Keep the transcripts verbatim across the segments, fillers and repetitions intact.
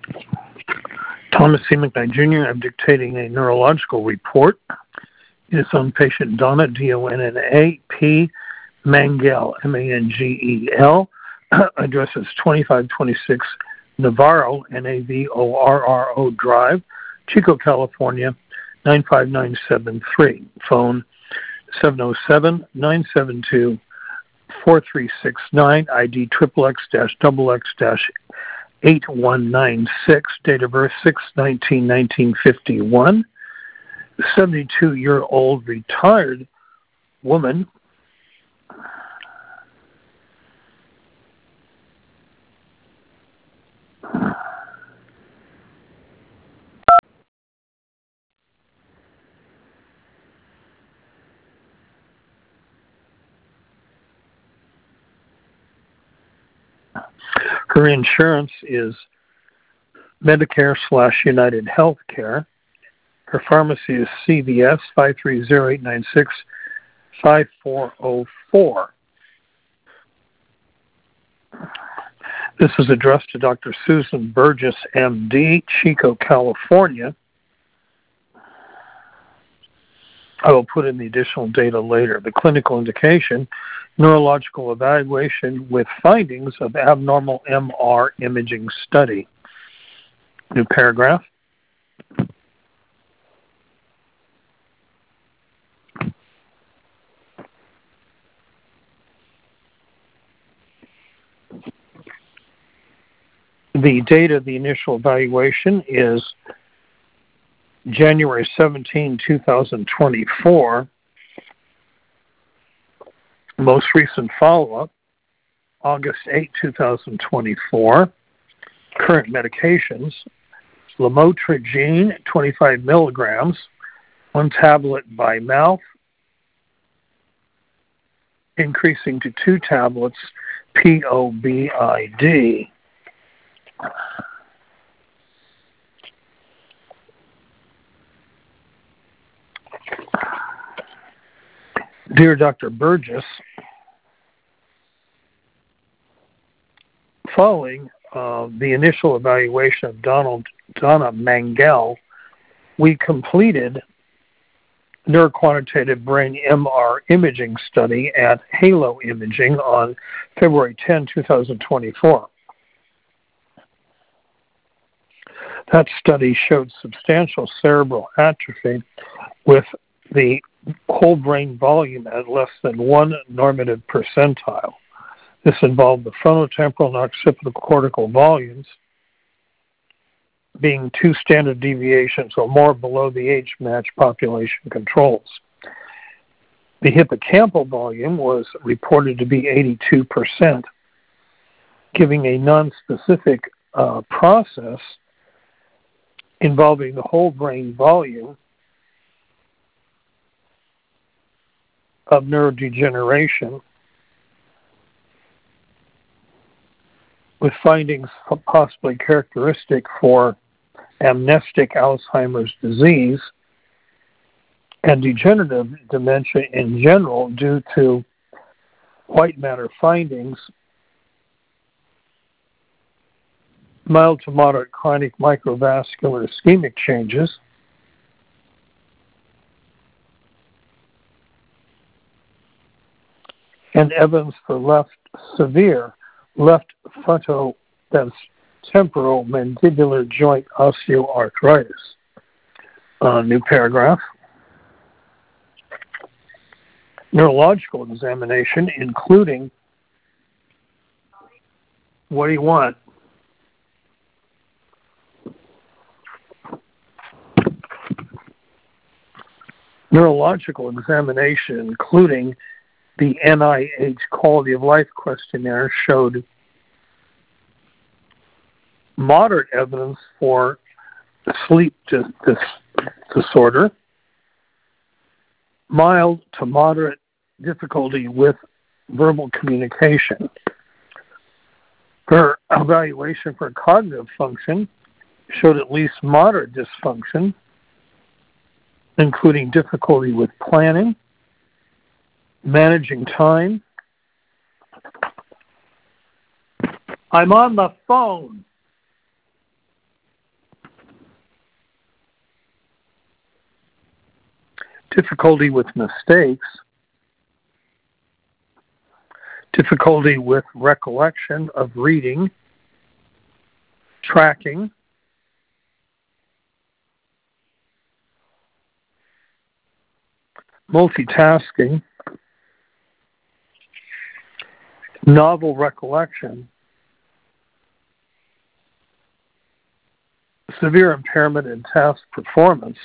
Thomas C. McKnight Junior I'm dictating a neurological report. It is on patient Donna, D O N N A, P. Mangel, M A N G E L. Address is twenty-five twenty-six Navarro, N A V O R R O Drive, Chico, California, nine five nine seven three. Phone seven oh seven, nine seven two, four three six nine, I D X X X dash X X dash eight one nine six, date of birth six nineteen nineteen fifty-one, seventy-two-year-old retired woman. Her insurance is Medicare slash United Healthcare. Her pharmacy is C V S five three zero, eight nine six, five four zero four. This is addressed to Doctor Susan Burgess, M D, Chico, California. I will put in the additional data later. The clinical indication, neurological evaluation with findings of abnormal M R imaging study. New paragraph. The date of the initial evaluation is January seventeenth, twenty twenty-four. Most recent follow-up, August eighth, twenty twenty-four. Current medications, lamotrigine, twenty-five milligrams, one tablet by mouth, increasing to two tablets, P O B I D. Dear Doctor Burgess, following uh, the initial evaluation of Donald, Donna Mangel, we completed neuroquantitative brain M R imaging study at Halo Imaging on February tenth, twenty twenty-four. That study showed substantial cerebral atrophy with the whole brain volume at less than one normative percentile. This involved the frontotemporal and occipital cortical volumes being two standard deviations or more below the age-matched population controls. The hippocampal volume was reported to be eighty-two percent, giving a non-specific uh, process involving the whole brain volume of neurodegeneration, with findings possibly characteristic for amnestic Alzheimer's disease and degenerative dementia in general due to white matter findings, mild to moderate chronic microvascular ischemic changes, and evidence for left severe left frontotemporal mandibular joint osteoarthritis. Uh, new paragraph. Neurological examination, including, what do you want? Neurological examination, including the N I H Quality of Life questionnaire, showed moderate evidence for sleep dis- dis- disorder, mild to moderate difficulty with verbal communication. Her evaluation for cognitive function showed at least moderate dysfunction, including difficulty with planning, managing time. I'm on the phone. difficulty with mistakes, difficulty with recollection of reading, tracking, multitasking, novel recollection, severe impairment in task performance,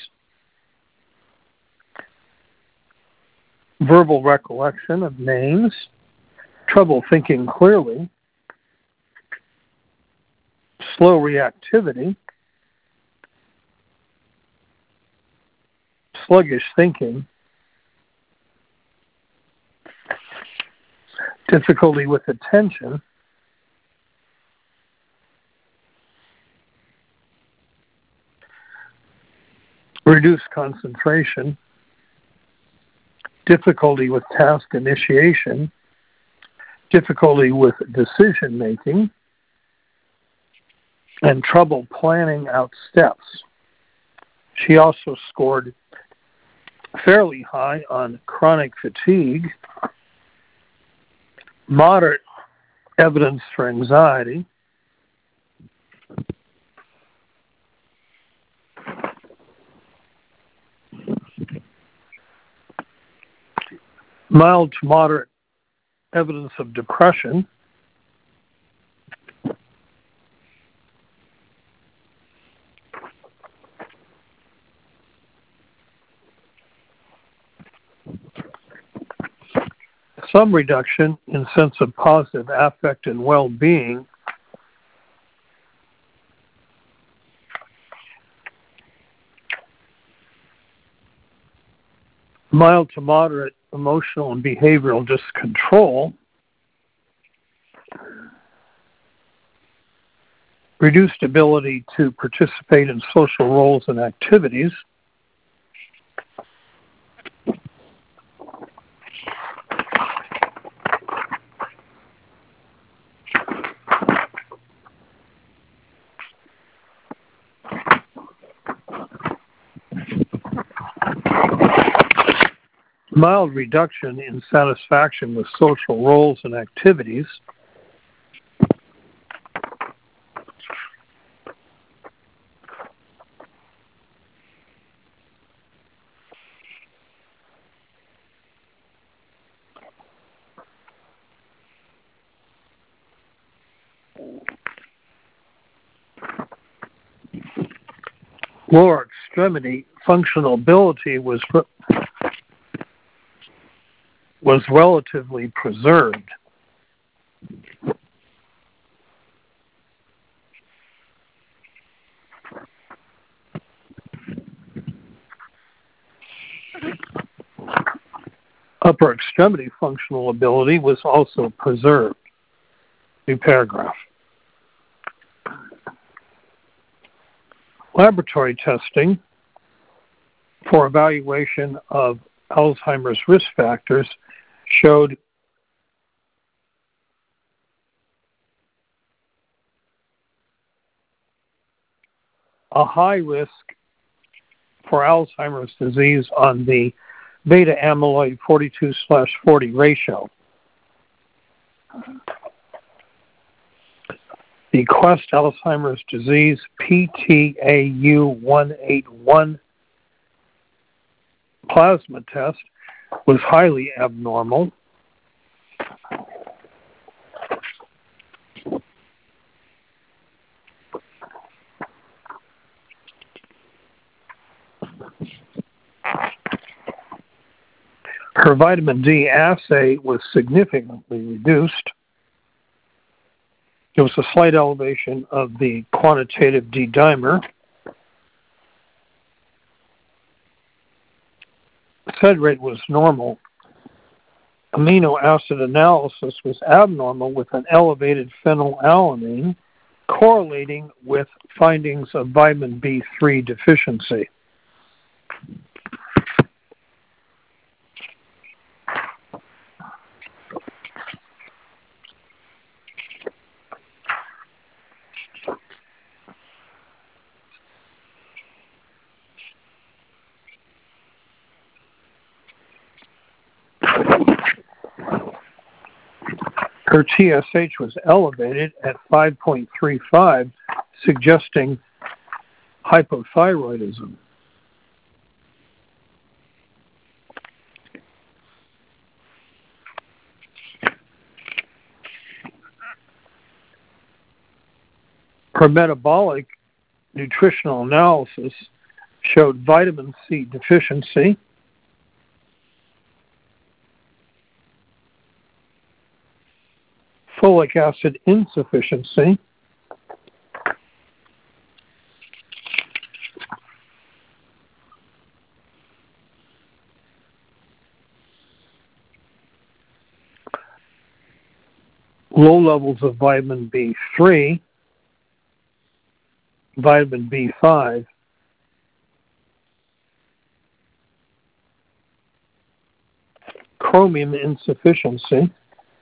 verbal recollection of names, trouble thinking clearly, slow reactivity, sluggish thinking, difficulty with attention, reduced concentration, difficulty with task initiation, difficulty with decision making, and trouble planning out steps. She also scored fairly high on chronic fatigue, moderate evidence for anxiety, mild to moderate evidence of depression, some reduction in sense of positive affect and well-being, mild to moderate emotional and behavioral discontrol, reduced ability to participate in social roles and activities, mild reduction in satisfaction with social roles and activities, lower extremity functional ability was was relatively preserved. Upper extremity functional ability was also preserved. New paragraph. Laboratory testing for evaluation of Alzheimer's risk factors showed a high risk for Alzheimer's disease on the beta amyloid forty-two slash forty ratio. The Quest Alzheimer's Disease P T A U one eighty-one plasma test was highly abnormal. Her vitamin D assay was significantly reduced. There was a slight elevation of the quantitative D dimer. Sed rate was normal. Amino acid analysis was abnormal with an elevated phenylalanine correlating with findings of vitamin B three deficiency. Her T S H was elevated at five point three five, suggesting hypothyroidism. Her metabolic nutritional analysis showed vitamin C deficiency, folic acid insufficiency, low levels of vitamin B three, vitamin B five, chromium insufficiency,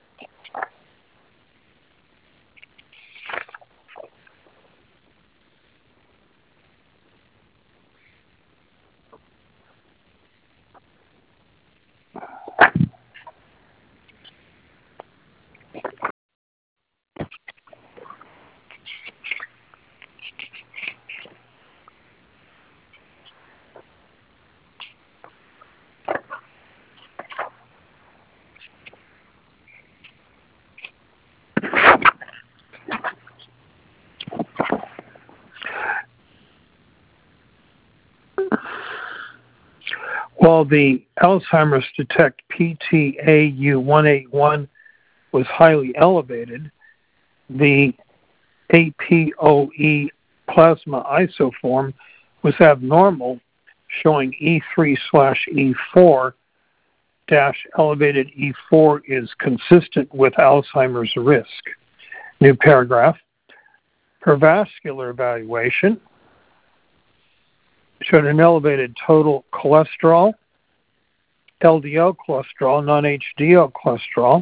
while the Alzheimer's Detect P T A U one eighty-one was highly elevated, the A P O E plasma isoform was abnormal, showing E three slash E four dash elevated E four is consistent with Alzheimer's risk. New paragraph. Her vascular evaluation showed an elevated total cholesterol, L D L cholesterol, non-H D L cholesterol,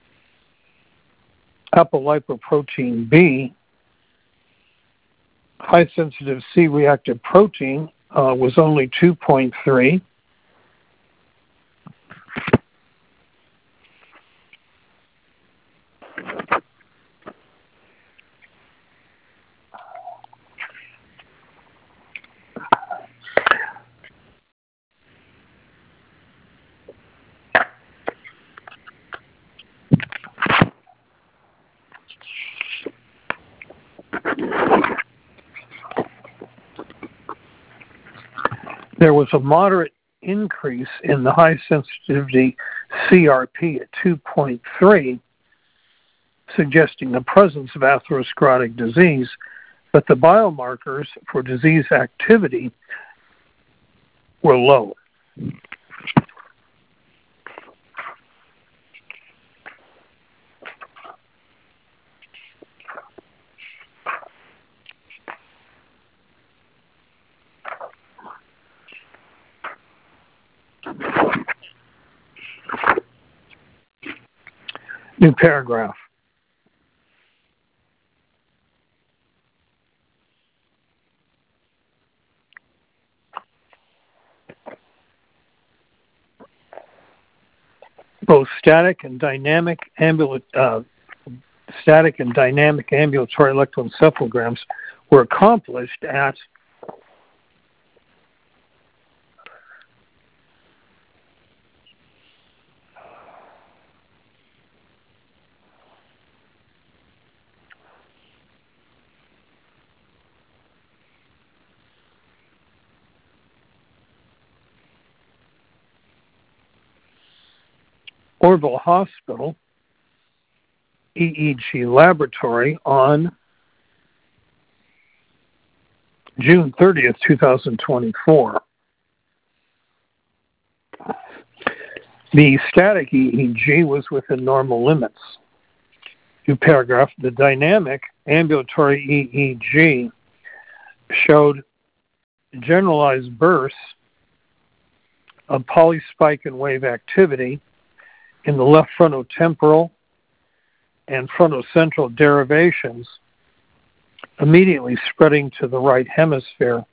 apolipoprotein B, high-sensitive C-reactive protein uh, was only two point three. There was a moderate increase in the high sensitivity C R P at two point three, suggesting the presence of atherosclerotic disease, but the biomarkers for disease activity were low. New paragraph. Both static and dynamic ambula- uh, static and dynamic ambulatory electroencephalograms were accomplished at Orville Hospital E E G laboratory on June thirtieth, twenty twenty-four. The static E E G was within normal limits. New paragraph. The dynamic ambulatory E E G showed generalized bursts of polyspike and wave activity in the left frontotemporal and frontocentral derivations, immediately spreading to the right hemisphere.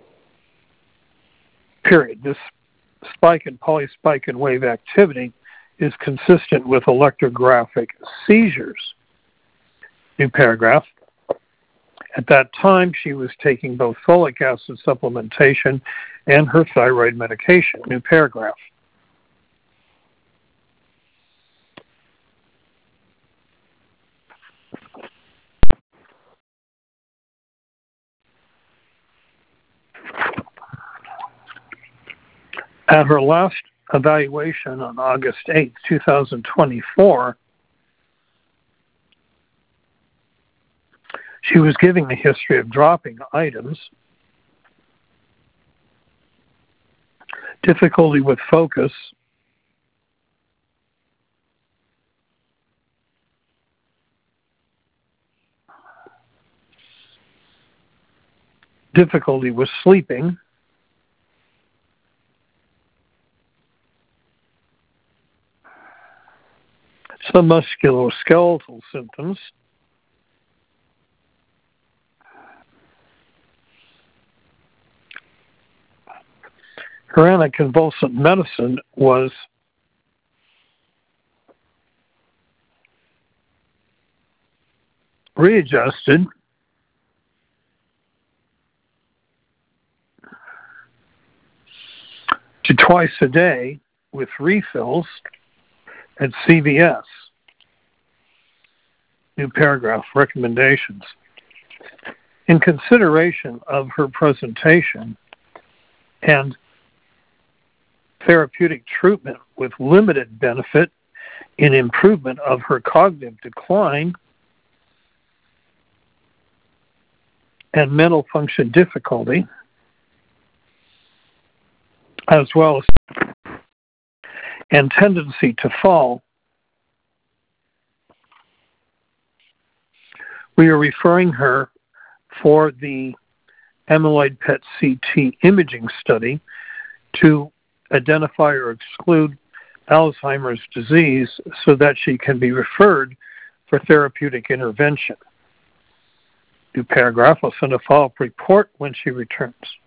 Period. This spike and polyspike and wave activity is consistent with electrographic seizures. New paragraph. At that time, she was taking both folic acid supplementation and her thyroid medication. New paragraph. At her last evaluation on August eighth, two thousand twenty-four, she was giving a history of dropping items, difficulty with focus, difficulty with sleeping, some musculoskeletal symptoms, her anticonvulsant medicine was readjusted to twice a day with refills at C V S. New paragraph, recommendations. In consideration of her presentation and therapeutic treatment with limited benefit in improvement of her cognitive decline and mental function difficulty, as well as and tendency to fall, we are referring her for the amyloid P E T C T imaging study to identify or exclude Alzheimer's disease so that she can be referred for therapeutic intervention. New paragraph, I'll send a follow-up report when she returns.